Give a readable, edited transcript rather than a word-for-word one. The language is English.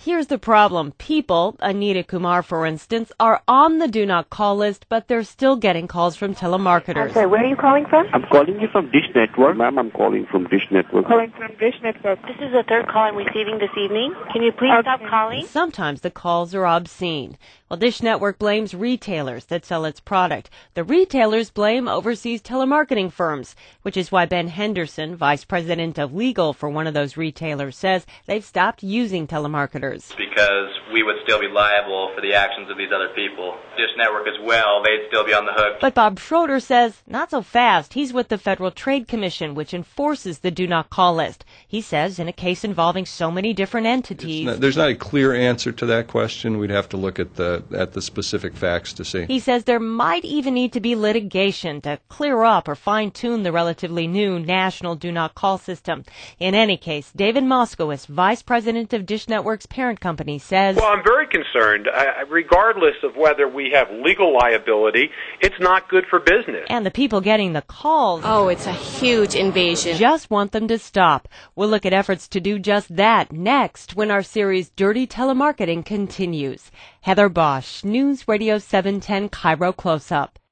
Here's the problem. People, Anita Kumar for instance, are on the do not call list, but they're still getting calls from telemarketers. I'm sorry, where are you calling from? I'm calling you from Dish Network. Ma'am, I'm calling from Dish Network. Calling from Dish Network. This is the third call I'm receiving this evening. Can you please stop calling? Sometimes the calls are obscene. Well, Dish Network blames retailers that sell its product. The retailers blame overseas telemarketing firms, which is why Ben Henderson, vice president of legal for one of those retailers, says they've stopped using telemarketers. Because we would still be liable for the actions of these other people. Dish Network as well, they'd still be on the hook. But Bob Schroeder says, not so fast. He's with the Federal Trade Commission, which enforces the do not call list. He says in a case involving so many different entities. There's not a clear answer to that question. We'd have to look at the specific facts to see. He says there might even need to be litigation to clear up or fine-tune the relatively new national do not call system. In any case, David Moskowitz, vice president of Dish Network's parent company, says, well, I'm very concerned. Regardless of whether we have legal liability, it's not good for business. And the people getting the calls, Oh, it's a huge invasion. just want them to stop. We'll look at efforts to do just that next when our series Dirty Telemarketing continues. Heather Bosch, News Radio 710 Cairo Close-Up.